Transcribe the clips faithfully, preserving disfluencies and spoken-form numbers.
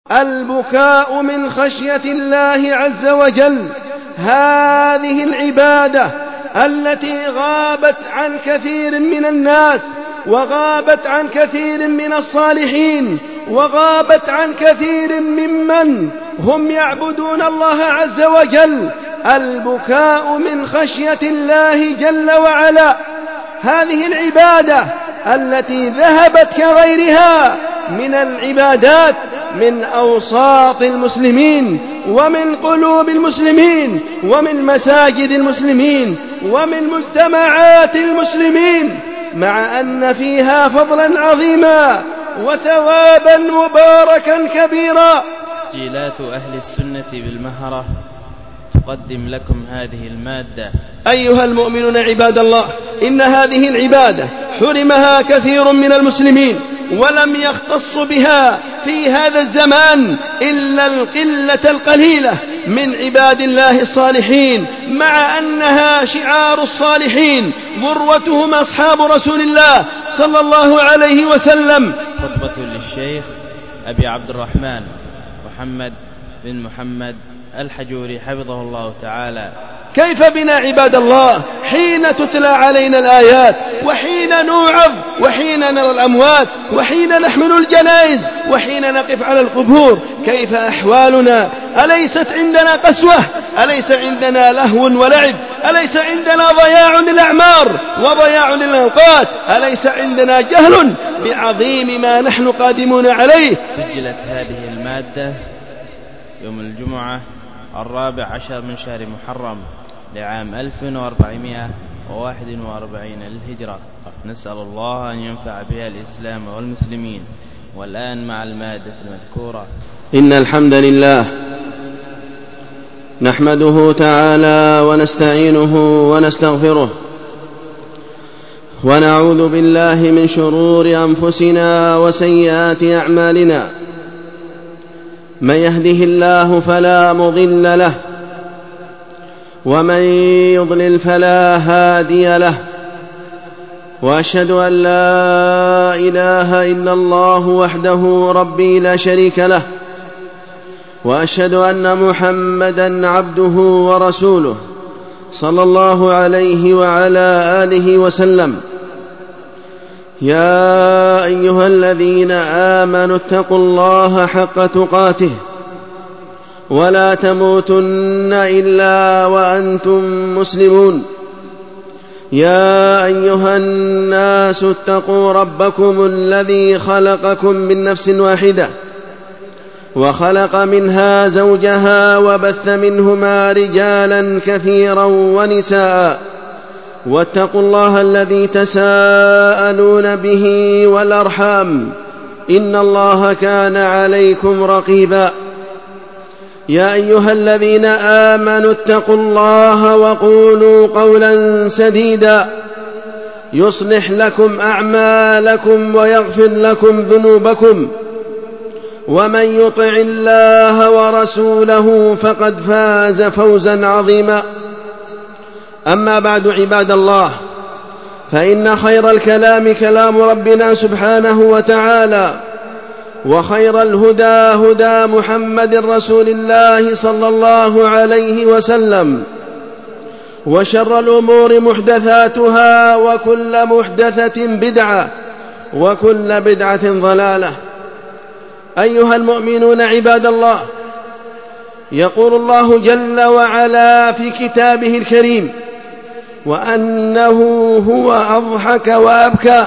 البكاء من خشية الله عز وجل. هذه العبادة التي غابت عن كثير من الناس، وغابت عن كثير من الصالحين، وغابت عن كثير ممن هم يعبدون الله عز وجل، البكاء من خشية الله جل وعلا. هذه العبادة التي ذهبت كغيرها من العبادات من أوساط المسلمين، ومن قلوب المسلمين، ومن مساجد المسلمين، ومن مجتمعات المسلمين، مع أن فيها فضلا عظيما وثوابا مباركا كبيرا. تسجيلات أهل السنة بالمهرة تقدم لكم هذه المادة. أيها المؤمنون عباد الله، إن هذه العبادة حرمها كثير من المسلمين، ولم يختص بها في هذا الزمان إلا القلة القليلة من عباد الله الصالحين، مع أنها شعار الصالحين، ذروتهم أصحاب رسول الله صلى الله عليه وسلم. خطبة للشيخ أبي عبد الرحمن محمد بن محمد الحجوري حفظه الله تعالى. كيف بنا عباد الله حين تتلى علينا الآيات، وحين نوعظ، وحين نرى الأموات، وحين نحمل الجنائز، وحين نقف على القبور، كيف أحوالنا؟ أليست عندنا قسوة؟ أليس عندنا لهو ولعب؟ أليس عندنا ضياع للأعمار وضياع للأوقات؟ أليس عندنا جهل بعظيم ما نحن قادمون عليه؟ سجلت هذه المادة يوم الجمعة الرابع عشر من شهر محرم لعام ألف وأربعمائة وواحد وأربعين للهجرة. نسأل الله أن ينفع بها الإسلام والمسلمين. والآن مع المادة المذكورة. إن الحمد لله نحمده تعالى ونستعينه ونستغفره، ونعوذ بالله من شرور أنفسنا وسيئات أعمالنا. من يهده الله فلا مضل له، ومن يضلل فلا هادي له، وأشهد أن لا إله إلا الله وحده ربي لا شريك له، وأشهد أن محمدًا عبده ورسوله صلى الله عليه وعلى آله وسلم. يا أيها الذين آمنوا اتقوا الله حق تقاته ولا تموتن إلا وأنتم مسلمون. يا أيها الناس اتقوا ربكم الذي خلقكم من نفس واحدة، وخلق منها زوجها، وبث منهما رجالا كثيرا ونساء، واتقوا الله الذي تساءلون به والأرحام، إن الله كان عليكم رقيبا. يا أيها الذين آمنوا اتقوا الله وقولوا قولا سديدا يصلح لكم أعمالكم ويغفر لكم ذنوبكم، ومن يطع الله ورسوله فقد فاز فوزا عظيما. أما بعد عباد الله، فإن خير الكلام كلام ربنا سبحانه وتعالى، وخير الهدى هدى محمد رسول الله صلى الله عليه وسلم، وشر الأمور محدثاتها، وكل محدثة بدعة، وكل بدعة ضلالة. أيها المؤمنون عباد الله، يقول الله جل وعلا في كتابه الكريم: وأنه هو أضحك وأبكى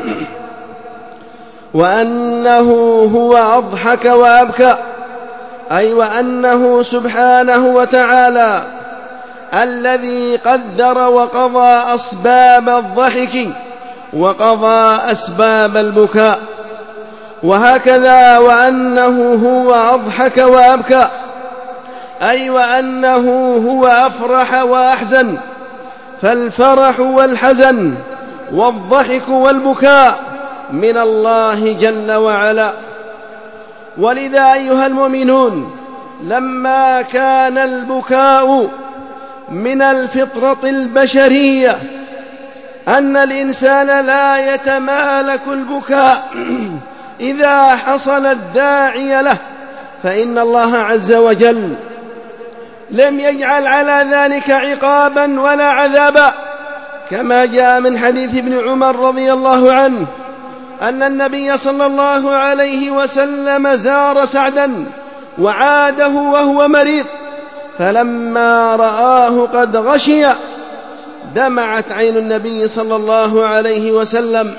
وأنه هو أضحك وأبكى أي وأنه سبحانه وتعالى الذي قدر وقضى أسباب الضحك وقضى أسباب البكاء. وهكذا وأنه هو أضحك وأبكى أي وأنه هو أفرح وأحزن. فالفرح والحزن والضحك والبكاء من الله جل وعلا. ولذا أيها المؤمنون، لما كان البكاء من الفطرة البشرية أن الإنسان لا يتمالك البكاء إذا حصل الداعي له، فإن الله عز وجل لم يجعل على ذلك عقابا ولا عذابا، كما جاء من حديث ابن عمر رضي الله عنه أن النبي صلى الله عليه وسلم زار سعدا وعاده وهو مريض، فلما رآه قد غشي دمعت عين النبي صلى الله عليه وسلم،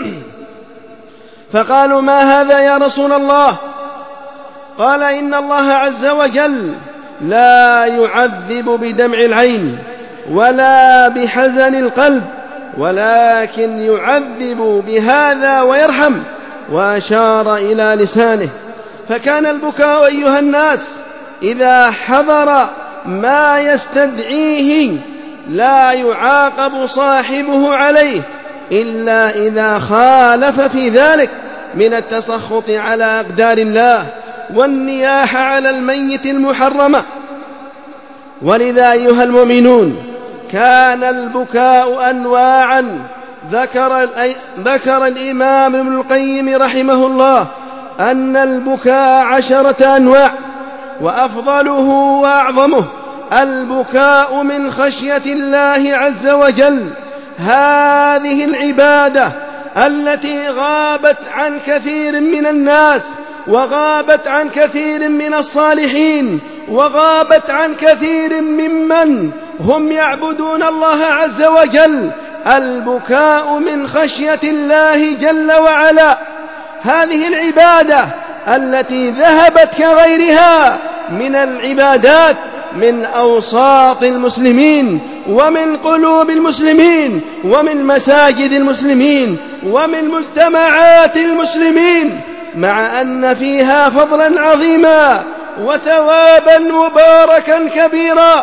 فقالوا: ما هذا يا رسول الله؟ قال: إن الله عز وجل لا يعذب بدمع العين ولا بحزن القلب، ولكن يعذب بهذا ويرحم، وأشار إلى لسانه. فكان البكاء أيها الناس إذا حضر ما يستدعيه لا يعاقب صاحبه عليه إلا إذا خالف في ذلك من التسخط على أقدار الله والنياح على الميت المحرمة. ولذا أيها المؤمنون كان البكاء أنواعا، ذكر, ذكر الإمام ابن القيم رحمه الله أن البكاء عشرة أنواع، وأفضله وأعظمه البكاء من خشية الله عز وجل. هذه العبادة التي غابت عن كثير من الناس، وغابت عن كثير من الصالحين، وغابت عن كثير ممن هم يعبدون الله عز وجل، البكاء من خشية الله جل وعلا. هذه العبادة التي ذهبت كغيرها من العبادات من أوساط المسلمين ومن قلوب المسلمين ومن مساجد المسلمين ومن مجتمعات المسلمين، مع أن فيها فضلا عظيما وثوابا مباركا كبيرا.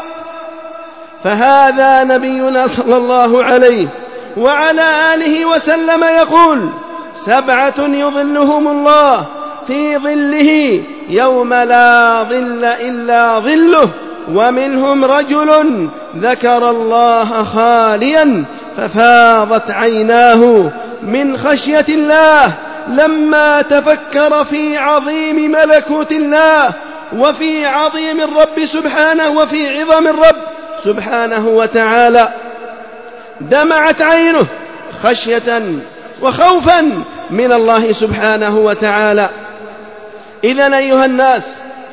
فهذا نبينا صلى الله عليه وعلى آله وسلم يقول: سبعة يظلهم الله في ظله يوم لا ظل إلا ظله، ومنهم رجل ذكر الله خاليا ففاضت عيناه من خشية الله لما تفكر في عظيم ملكوت الله وفي عظيم الرب سبحانه وفي عظم الرب سبحانه وتعالى، دمعت عينه خشية وخوفا من الله سبحانه وتعالى. إذن أيها الناس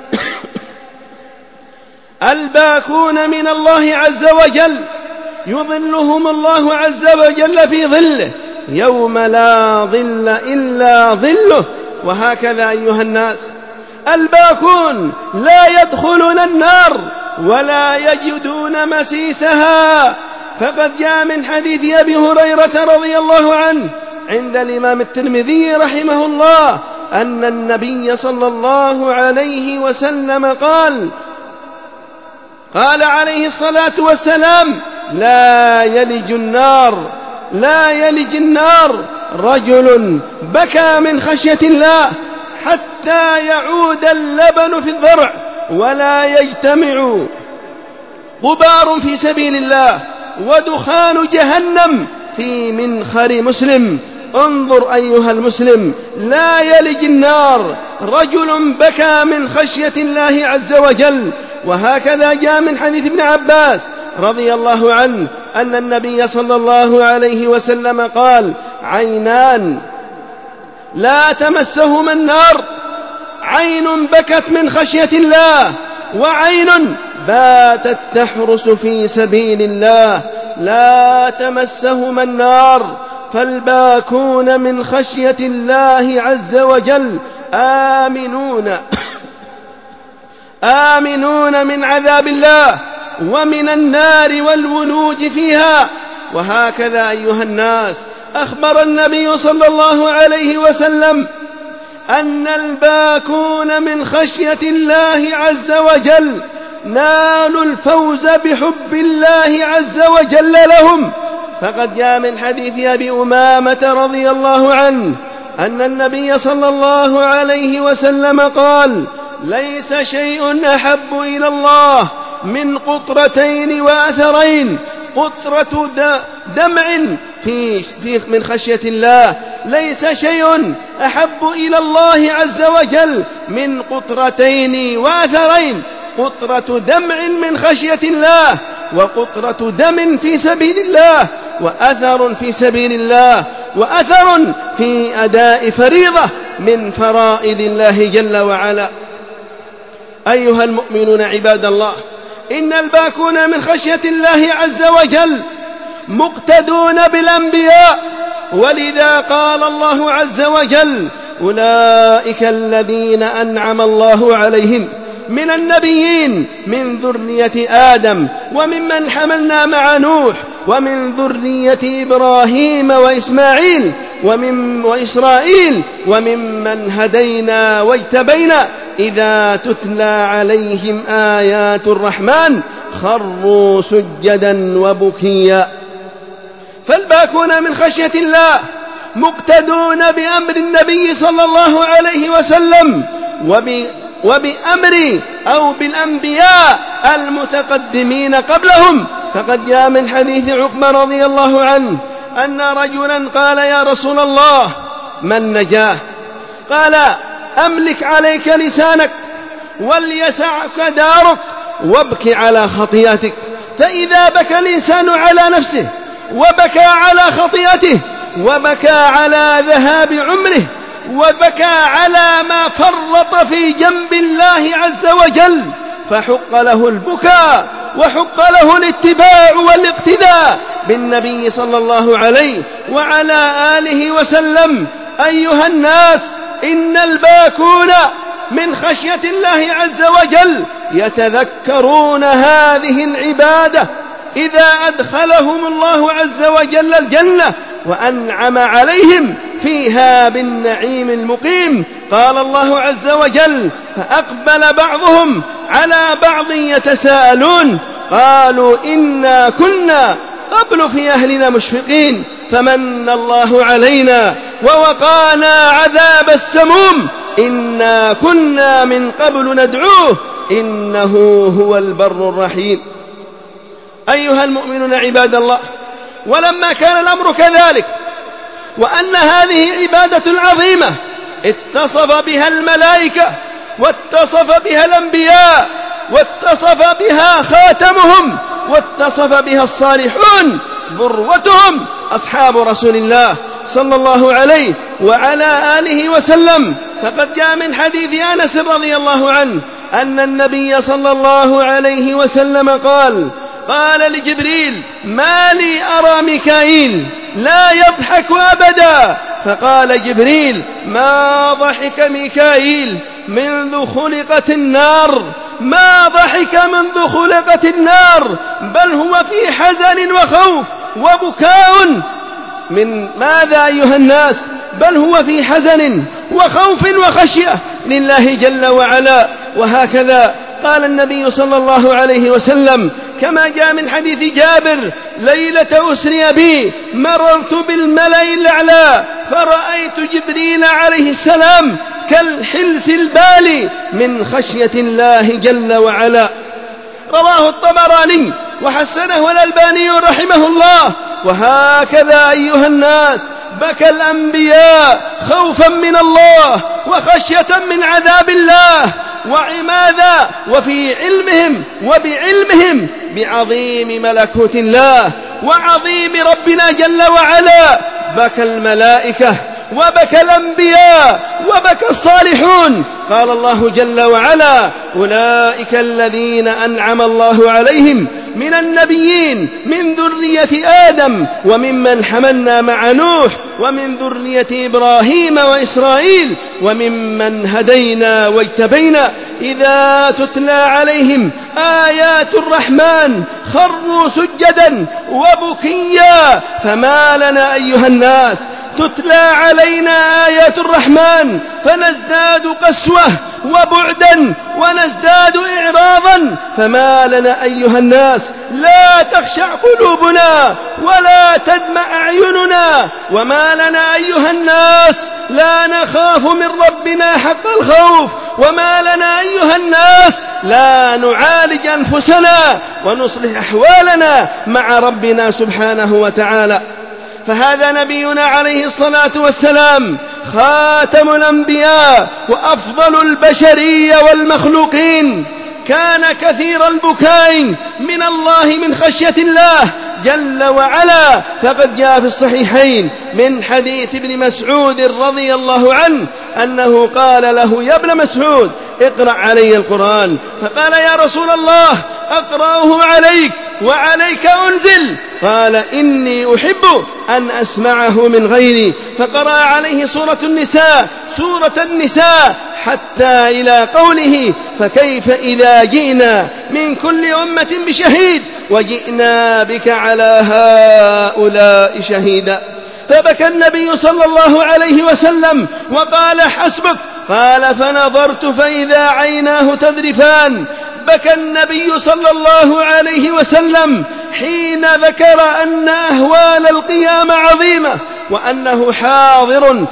الباكون من الله عز وجل يظلهم الله عز وجل في ظله يوم لا ظل إلا ظله. وهكذا أيها الناس الباكون لا يدخلون النار ولا يجدون مسيسها، فقد جاء من حديث أبي هريرة رضي الله عنه عند الإمام الترمذي رحمه الله أن النبي صلى الله عليه وسلم قال قال عليه الصلاة والسلام: لا يلج النار لا يلج النار رجل بكى من خشية الله حتى يعود اللبن في الضرع ولا يجتمع غبار في سبيل الله ودخان جهنم في منخر مسلم. انظر أيها المسلم، لا يلج النار رجل بكى من خشية الله عز وجل. وهكذا جاء من حديث ابن عباس رضي الله عنه أن النبي صلى الله عليه وسلم قال: عينان لا تمسهما النار، عين بكت من خشية الله، وعين باتت تحرس في سبيل الله لا تمسهما النار. فالباكون من خشية الله عز وجل آمنون آمنون من عذاب الله ومن النار والولوج فيها. وهكذا أيها الناس أخبر النبي صلى الله عليه وسلم أن الباكون من خشية الله عز وجل نالوا الفوز بحب الله عز وجل لهم. فقد جاء من حديث أبي أمامة رضي الله عنه أن النبي صلى الله عليه وسلم قال: ليس شيء أحب إلى الله من قطرتين وأثرين قطرة دمع في في من خشية الله. ليس شيء أحب إلى الله عز وجل من قطرتين وأثرين: قطرة دمع من خشية الله، وقطرة دم في سبيل الله، وأثر في سبيل الله، وأثر في أداء فريضة من فرائض الله جل وعلا. أيها المؤمنون عباد الله، إن الباكون من خشية الله عز وجل مقتدون بالأنبياء، ولذا قال الله عز وجل: أولئك الذين أنعم الله عليهم من النبيين من ذرية آدم وممن حملنا مع نوح ومن ذرية إبراهيم وإسماعيل ومن وإسرائيل وممن هدينا واجتبينا إذا تتلى عليهم آيات الرحمن خروا سجدا وبكيا. فالباكون من خشية الله مقتدون بأمر النبي صلى الله عليه وسلم وب وبأمر أو بالأنبياء المتقدمين قبلهم. فقد جاء من حديث عقبة رضي الله عنه أن رجلا قال: يا رسول الله، ما النجاة؟ قال: أملك عليك لسانك وليسعك دارك وابك على خطيئتك. فإذا بكى الإنسان على نفسه وبكى على خطيئته وبكى على ذهاب عمره وبكى على ما فرط في جنب الله عز وجل، فحق له البكاء وحق له الاتباع والاقتداء بالنبي صلى الله عليه وعلى آله وسلم. أيها الناس، إن الباكون من خشية الله عز وجل يتذكرون هذه العبادة إذا أدخلهم الله عز وجل الجنة وأنعم عليهم فيها بالنعيم المقيم. قال الله عز وجل: فأقبل بعضهم على بعض يتساءلون قالوا إنا كنا قبل في أهلنا مشفقين فمن الله علينا ووقانا عذاب السموم إنا كنا من قبل ندعوه إنه هو البر الرحيم. أيها المؤمنون عباد الله، ولما كان الأمر كذلك وأن هذه عبادة عظيمة اتصف بها الملائكة واتصف بها الأنبياء واتصف بها خاتمهم واتصف بها الصالحون ذروتهم أصحاب رسول الله صلى الله عليه وعلى آله وسلم، فقد جاء من حديث أنس رضي الله عنه أن النبي صلى الله عليه وسلم قال: قال لجبريل: ما لي أرى ميكائيل لا يضحك أبدا؟ فقال جبريل: ما ضحك ميكائيل منذ خلقت النار، ما ضحك منذ خلقت النار، بل هو في حزن وخوف وبكاء. من ماذا أيها الناس؟ بل هو في حزن وخوف وخشية لله جل وعلا. وهكذا قال النبي صلى الله عليه وسلم كما جاء من حديث جابر: ليلة أسري بي مررت بالملأ الأعلى فرأيت جبريل عليه السلام كالحلس البالي من خشية الله جل وعلا. رواه الطبراني وحسنه الألباني رحمه الله. وهكذا أيها الناس بكى الأنبياء خوفا من الله وخشية من عذاب الله وعماذا وفي علمهم وبعلمهم بعظيم ملكوت الله وعظيم ربنا جل وعلا. بكى الملائكة وبكى الأنبياء وبكى الصالحون. قال الله جل وعلا: أولئك الذين أنعم الله عليهم من النبيين من ذرية آدم وممن حملنا مع نوح ومن ذرية إبراهيم وإسرائيل وممن هدينا واجتبينا إذا تتلى عليهم آيات الرحمن خروا سجدا وبكيا. فما لنا أيها الناس تتلى علينا آيات الرحمن فنزداد قسوة وبعدا ونزداد إعراضا؟ فما لنا أيها الناس لا تخشع قلوبنا ولا تدمع أعيننا؟ وما لنا أيها الناس لا نخاف من ربنا حق الخوف؟ وما لنا أيها الناس لا نعالج أنفسنا ونصلح أحوالنا مع ربنا سبحانه وتعالى. فهذا نبينا عليه الصلاة والسلام خاتم الأنبياء وأفضل البشرية والمخلوقين، كان كثير البكاء من الله من خشية الله جل وعلا، فقد جاء في الصحيحين من حديث ابن مسعود رضي الله عنه أنه قال له: يا ابن مسعود اقرأ علي القرآن. فقال: يا رسول الله أقرأه عليك وعليك أنزل. قال: إني أحب أن أسمعه من غيري. فقرأ عليه سورة النساء سورة النساء حتى إلى قوله: فكيف إذا جئنا من كل أمة بشهيد وجئنا بك على هؤلاء شهيدا. فبكى النبي صلى الله عليه وسلم وقال: حسبك. قال: فنظرت فإذا عيناه تذرفان. بكى النبي صلى الله عليه وسلم حين ذكر أن أهوال القيامة عظيمة، وأنه حاضر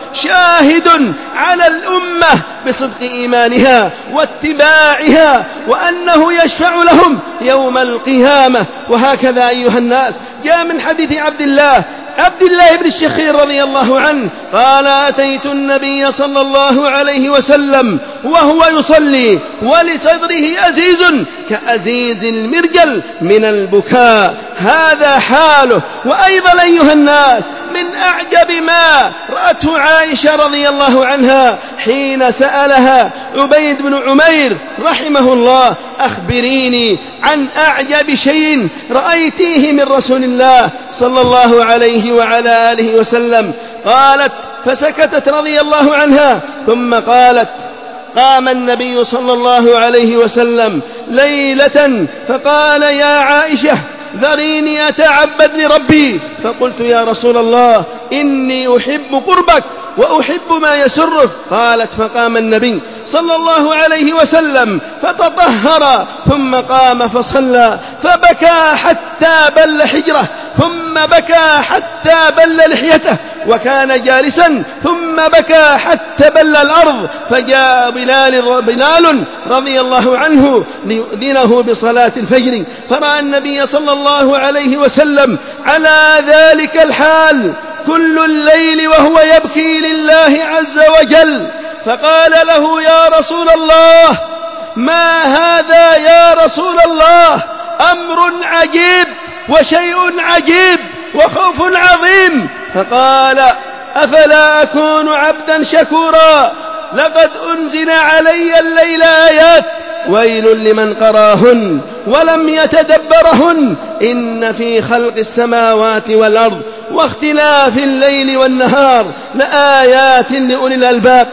شاهد على الأمة بصدق إيمانها واتباعها، وأنه يشفع لهم يوم القيامة. وهكذا أيها الناس جاء من حديث عبد الله عبد الله بن الشخير رضي الله عنه قال: أتيت النبي صلى الله عليه وسلم وهو يصلي ولصدره أزيز كأزيز المرجل من البكاء. هذا حاله. وأيضا أيها الناس من أعجب ما رأته عائشة رضي الله عنها حين سألها عبيد بن عمير رحمه الله: أخبريني عن أعجب شيء رأيتيه من رسول الله صلى الله عليه وعلى آله وسلم. قالت: فسكتت رضي الله عنها، ثم قالت: قام النبي صلى الله عليه وسلم ليلة فقال: يا عائشة ذريني أتعبد لربي. فقلت: يا رسول الله إني أحب قربك وأحب ما يسرك. قالت: فقام النبي صلى الله عليه وسلم فتطهر ثم قام فصلى، فبكى حتى بل حجره، ثم بكى حتى بل لحيته، وكان جالسا ثم بكى حتى بل الأرض. فجاء بلال, بلال رضي الله عنه ليؤذنه بصلاة الفجر، فرأى النبي صلى الله عليه وسلم على ذلك الحال كل الليل وهو يبكي لله عز وجل، فقال له: يا رسول الله ما هذا يا رسول الله؟ أمر عجيب وشيء عجيب وخوف عظيم. فقال: أفلا أكون عبدا شكورا؟ لقد أنزل علي الليل آيات ويل لمن قراهن ولم يتدبرهن إن في خلق السماوات والأرض واختلاف الليل والنهار لآيات لأولي الألباب.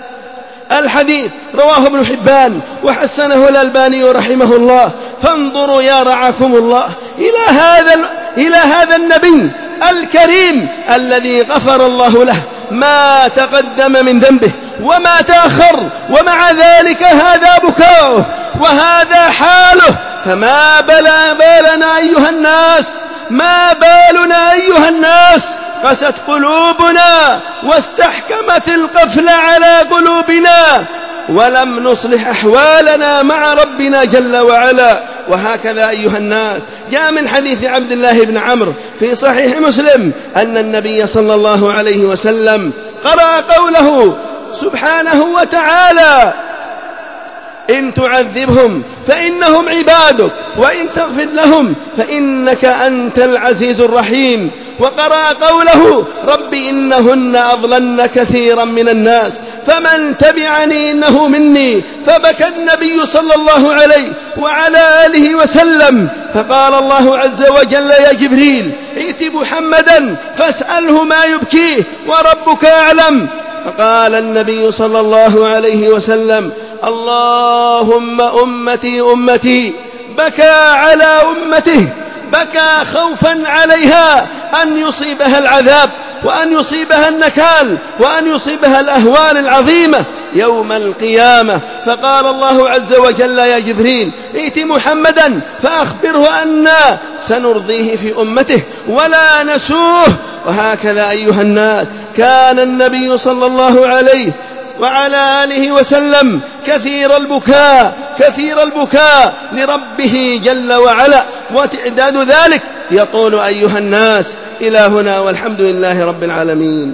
الحديث رواه ابن حبان وحسنه الألباني رحمه الله. فانظروا يا رعاكم الله إلى هذا إلى هذا النبي الكريم الذي غفر الله له ما تقدم من ذنبه وما تأخر، ومع ذلك هذا بكاؤه وهذا حاله. فما بلا بالنا أيها الناس، ما بالنا أيها الناس؟ قست قلوبنا واستحكمت القفل على قلوبنا ولم نصلح أحوالنا مع ربنا جل وعلا. وهكذا أيها الناس جاء من حديث عبد الله بن عمرو في صحيح مسلم أن النبي صلى الله عليه وسلم قرأ قوله سبحانه وتعالى: إن تعذبهم فإنهم عبادك وإن تغفر لهم فإنك أنت العزيز الرحيم. وقرأ قوله: رب إنهن أضللن كثيرا من الناس فمن تبعني إنه مني. فبكى النبي صلى الله عليه وعلى آله وسلم، فقال الله عز وجل: يا جبريل ائت محمدا فاسأله ما يبكيه وربك أعلم. فقال النبي صلى الله عليه وسلم: اللهم أمتي أمتي. بكى على أمته، بكى خوفا عليها أن يصيبها العذاب وأن يصيبها النكال وأن يصيبها الأهوال العظيمة يوم القيامة. فقال الله عز وجل: يا جبريل ائت محمدا فأخبره أننا سنرضيه في أمته ولا نسوه. وهكذا أيها الناس كان النبي صلى الله عليه وعلى آله وسلم كثير البكاء كثير البكاء لربه جل وعلا، وتعداد ذلك يقول: أيها الناس، إلى هنا، والحمد لله رب العالمين.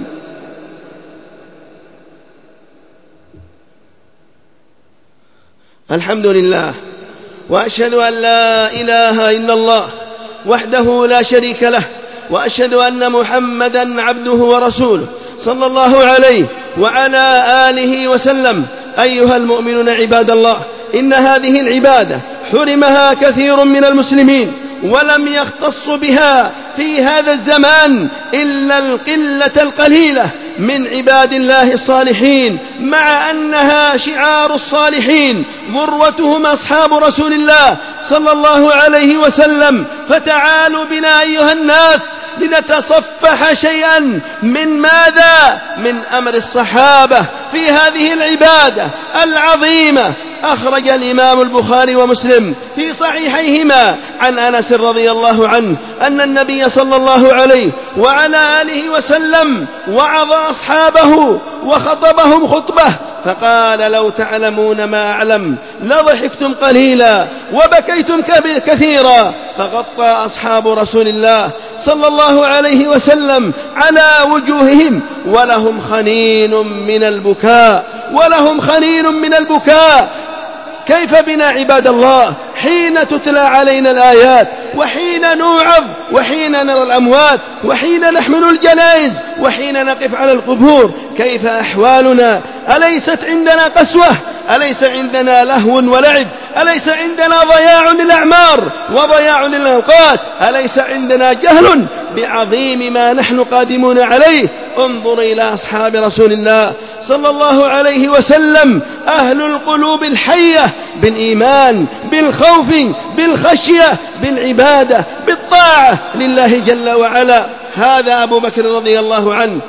الحمد لله، وأشهد أن لا إله إلا الله وحده لا شريك له، وأشهد أن محمدا عبده ورسوله صلى الله عليه وعلى آله وسلم. أيها المؤمنون عباد الله، إن هذه العبادة حرمها كثير من المسلمين، ولم يختص بها في هذا الزمان إلا القلة القليلة من عباد الله الصالحين، مع أنها شعار الصالحين، ذروتهم أصحاب رسول الله صلى الله عليه وسلم. فتعالوا بنا أيها الناس لنتصفح شيئا من ماذا؟ من أمر الصحابة في هذه العبادة العظيمة. أخرج الإمام البخاري ومسلم في صحيحيهما عن أنس رضي الله عنه أن النبي صلى الله عليه وعلى آله وسلم وعظ أصحابه وخطبهم خطبة، فقال: لو تعلمون ما أعلم لضحكتم قليلا وبكيتم كثيرا. فغطى أصحاب رسول الله صلى الله عليه وسلم على وجوههم ولهم خنين من البكاء ولهم خنين من البكاء. كيف بنا عباد الله حين تتلى علينا الآيات، وحين نوعظ، وحين نرى الأموات، وحين نحمل الجنائز، وحين نقف على القبور؟ كيف أحوالنا؟ أليست عندنا قسوة؟ أليس عندنا لهو ولعب؟ أليس عندنا ضياع للأعمار وضياع للأوقات؟ أليس عندنا جهل بعظيم ما نحن قادمون عليه؟ انظر إلى أصحاب رسول الله صلى الله عليه وسلم، أهل القلوب الحية بالإيمان، بالخوف، بالخشية، بالعبادة، بالطاعة لله جل وعلا. هذا أبو بكر رضي الله عنه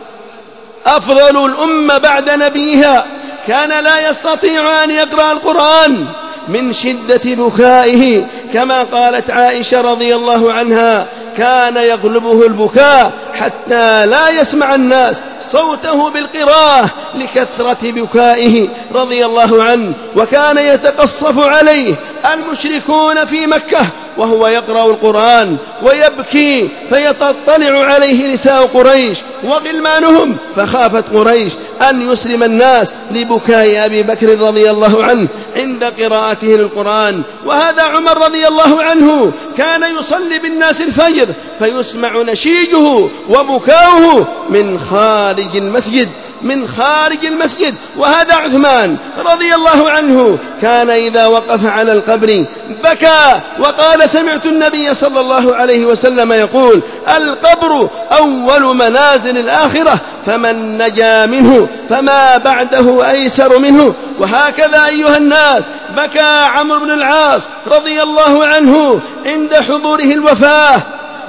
أفضل الأمة بعد نبيها، كان لا يستطيع أن يقرأ القرآن من شدة بكائه، كما قالت عائشة رضي الله عنها: كان يغلبه البكاء حتى لا يسمع الناس صوته بالقراءة لكثرة بكائه رضي الله عنه. وكان يتقصف عليه المشركون في مكة وهو يقرأ القرآن ويبكي، فيتطلع عليه نساء قريش وغلمانهم، فخافت قريش أن يسلم الناس لبكاء أبي بكر رضي الله عنه عند قراءته للقرآن. وهذا عمر رضي الله عنه كان يصلي بالناس الفجر فيسمع نشيجه وبكاؤه من خارج المسجد من خارج المسجد. وهذا عثمان رضي الله عنه كان إذا وقف على القبر بكى وقال: سمعت النبي صلى الله عليه وسلم يقول: القبر أول منازل الآخرة، فمن نجا منه فما بعده أيسر منه. وهكذا أيها الناس بكى عمرو بن العاص رضي الله عنه عند حضوره الوفاة،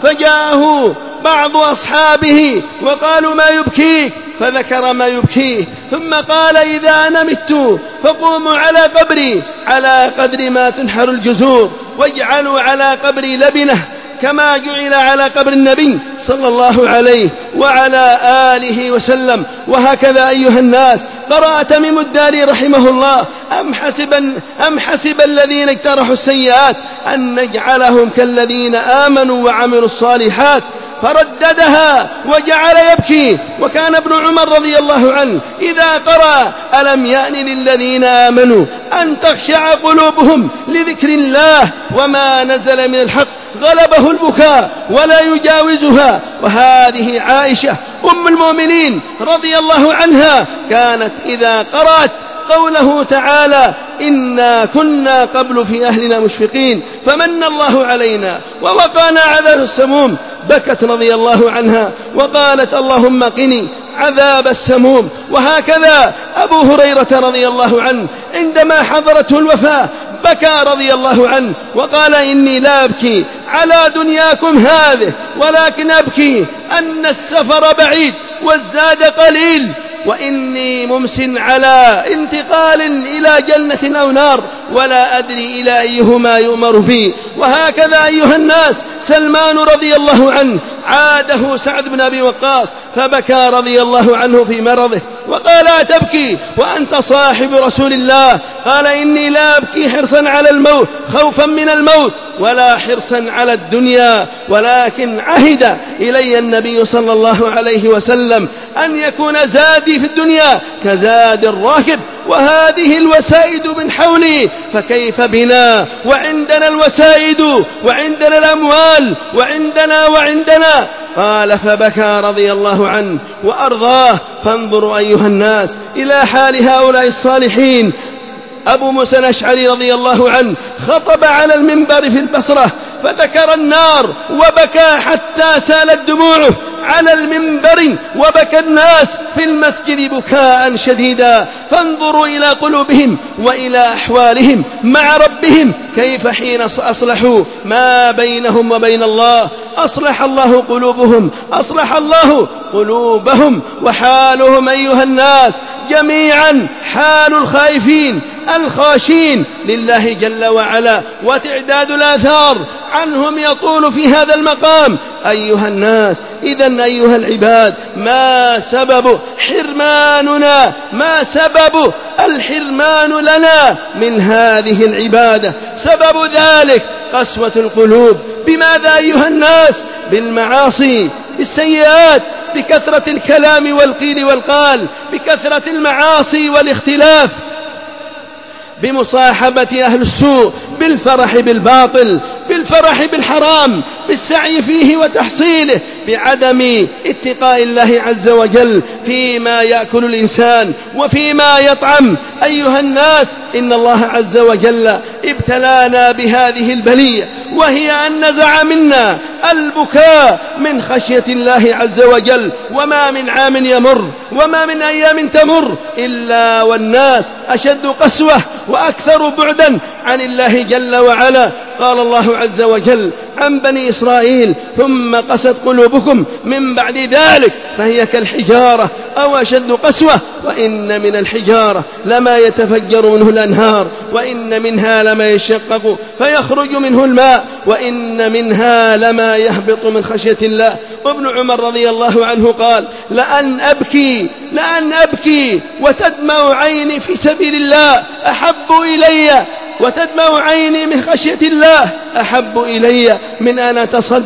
فجاءه بعض أصحابه وقالوا: ما يبكيك؟ فذكر ما يبكيه، ثم قال: إذا أنا مت فقوموا على قبري على قدر ما تنحر الجزور، واجعلوا على قبري لبنة كما جعل على قبر النبي صلى الله عليه وعلى آله وسلم. وهكذا أيها الناس قرأ تميم الداري رحمه الله: أم حسب, أم حسب الذين اجترحوا السيئات أن نجعلهم كالذين آمنوا وعملوا الصالحات، فرددها وجعل يبكي. وكان ابن عمر رضي الله عنه إذا قرأ: ألم يأن للذين آمنوا أن تخشع قلوبهم لذكر الله وما نزل من الحق، غلبه البكاء ولا يجاوزها. وهذه عائشة أم المؤمنين رضي الله عنها كانت إذا قرأت قوله تعالى: إنا كنا قبل في أهلنا مشفقين فمن الله علينا ووقانا عذاب السموم، بكت رضي الله عنها وقالت: اللهم قني عذاب السموم. وهكذا أبو هريرة رضي الله عنه عندما حضرته الوفاة بكى رضي الله عنه وقال: إني لا أبكي على دنياكم هذه، ولكن أبكي أن السفر بعيد والزاد قليل، وإني ممس على انتقال إلى جنة أو نار، ولا أدري إلى أيهما يؤمر بي. وهكذا أيها الناس سلمان رضي الله عنه عاده سعد بن أبي وقاص فبكى رضي الله عنه في مرضه وقال: أتبكي وأنت صاحب رسول الله؟ قال: إني لا أبكي حرصا على الموت خوفا من الموت ولا حرصا على الدنيا، ولكن عهد إلي النبي صلى الله عليه وسلم أن يكون زادي في الدنيا كزاد الراكب، وهذه الوسائد من حولي، فكيف بنا وعندنا الوسائد وعندنا الأموال وعندنا وعندنا. قال: فبكى رضي الله عنه وأرضاه. فانظروا أيها الناس إلى حال هؤلاء الصالحين. أبو موسى الأشعري رضي الله عنه خطب على المنبر في البصرة فذكر النار وبكى حتى سالت دموعه على المنبر، وبكى الناس في المسجد بكاء شديدا. فانظروا إلى قلوبهم وإلى أحوالهم مع ربهم كيف حين أصلحوا ما بينهم وبين الله أصلح الله قلوبهم، أصلح الله قلوبهم. وحالهم أيها الناس جميعا حال الخائفين الخاشين لله جل وعلا، وتعداد الآثار عنهم يطول في هذا المقام. أيها الناس، إذن أيها العباد، ما سبب حرماننا، ما سبب الحرمان لنا من هذه العبادة؟ سبب ذلك قسوة القلوب. بماذا أيها الناس؟ بالمعاصي، بالسيئات، بكثرة الكلام والقيل والقال، بكثرة المعاصي والاختلاف، بمصاحبة أهل السوء، بالفرح بالباطل، بالفرح بالحرام، بالسعي فيه وتحصيله، بعدم اتقاء الله عز وجل فيما يأكل الإنسان وفيما يطعم. أيها الناس، إن الله عز وجل ابتلانا بهذه البلية، وهي أن نزع منا البكاء من خشية الله عز وجل. وما من عام يمر وما من أيام تمر إلا والناس أشد قسوة وأكثر بعدا عن الله جل وعلا. قال الله عز وجل عن بني إسرائيل: ثم قست قلوبكم من بعد ذلك فهي كالحجارة أو أشد قسوة، وإن من الحجارة لما يتفجر منه الأنهار، وإن منها لما يشقق فيخرج منه الماء، وإن منها لما يهبط من خشية الله. وابن عمر رضي الله عنه قال: لأن أبكي لأن أبكي وتدمع عيني في سبيل الله أحب إلي وتدمع عيني من خشية الله أحب إلي من أن أتصدق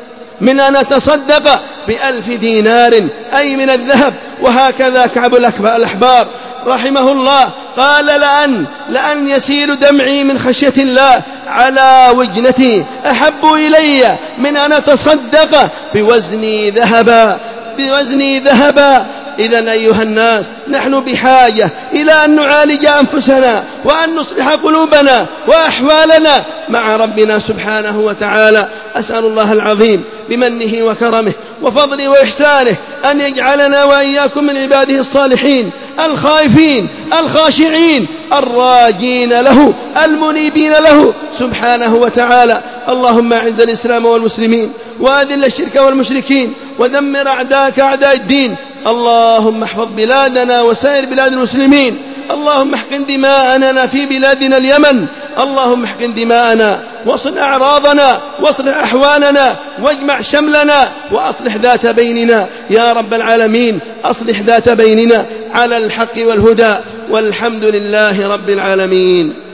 من أن أتصدق بألف دينار، أي من الذهب. وهكذا كعب الأحبار رحمه الله قال: لأن, لأن يسيل دمعي من خشية الله على وجنتي أحب إلي من أن أتصدق بوزني ذهبا بوزني ذهبا. إذن أيها الناس، نحن بحاجة إلى أن نعالج أنفسنا وأن نصلح قلوبنا وأحوالنا مع ربنا سبحانه وتعالى. أسأل الله العظيم بمنه وكرمه وفضله وإحسانه أن يجعلنا وإياكم من عباده الصالحين الخائفين الخاشعين الراجين له المنيبين له سبحانه وتعالى. اللهم أعز الإسلام والمسلمين وأذل الشرك والمشركين ودمر أعداءك أعداء الدين. اللهم احفظ بلادنا وسائر بلاد المسلمين. اللهم احقن دماءنا في بلادنا اليمن. اللهم احقن دماءنا واصلح أعراضنا واصلح أحوالنا واجمع شملنا وأصلح ذات بيننا يا رب العالمين. أصلح ذات بيننا على الحق والهدى، والحمد لله رب العالمين.